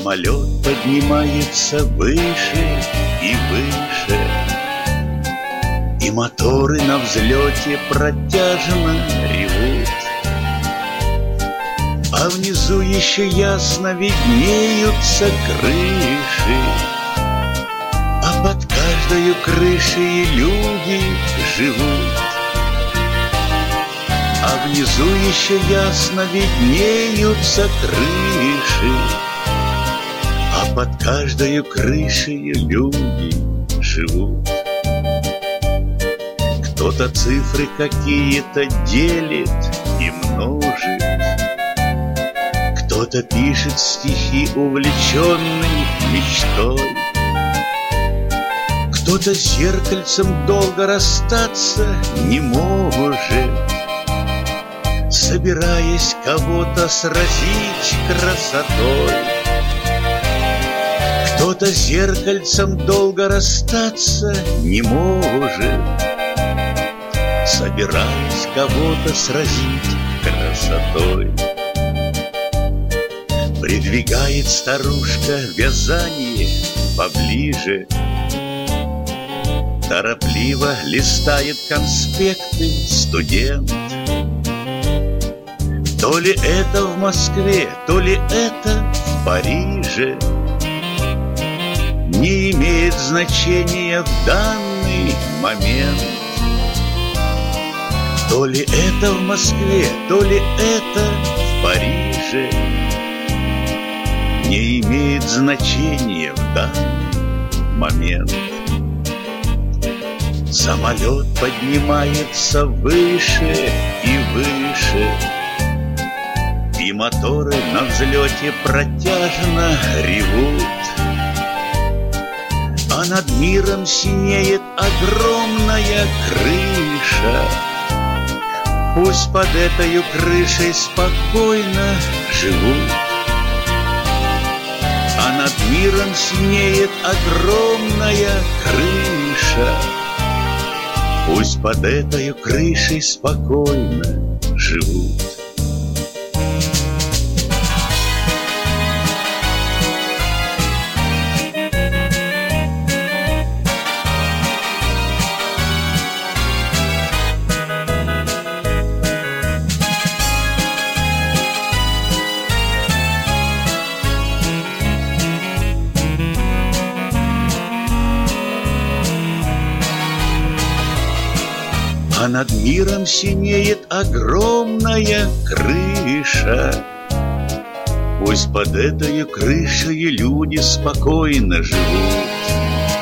Самолет поднимается выше и выше, и моторы на взлете протяжно ревут. А внизу еще ясно виднеются крыши, а под каждой крышей люди живут. А внизу еще ясно виднеются крыши, а под каждой крышей люди живут. Кто-то цифры какие-то делит и множит, кто-то пишет стихи, увлеченный мечтой, кто-то с зеркальцем долго расстаться не может, собираясь кого-то сразить красотой. Кто-то с зеркальцем долго расстаться не может, собираясь кого-то сразить красотой. Придвигает старушка вязание поближе, торопливо листает конспекты студент. То ли это в Москве, то ли это в Париже, не имеет значения в данный момент. То ли это в Москве, то ли это в Париже, не имеет значения в данный момент. Самолет поднимается выше и выше, и моторы на взлете протяжно ревут. А над миром синеет огромная крыша, пусть под этой крышей спокойно живут. А над миром синеет огромная крыша, пусть под этой крышей спокойно живут. А над миром синеет огромная крыша, пусть под этой крышей люди спокойно живут.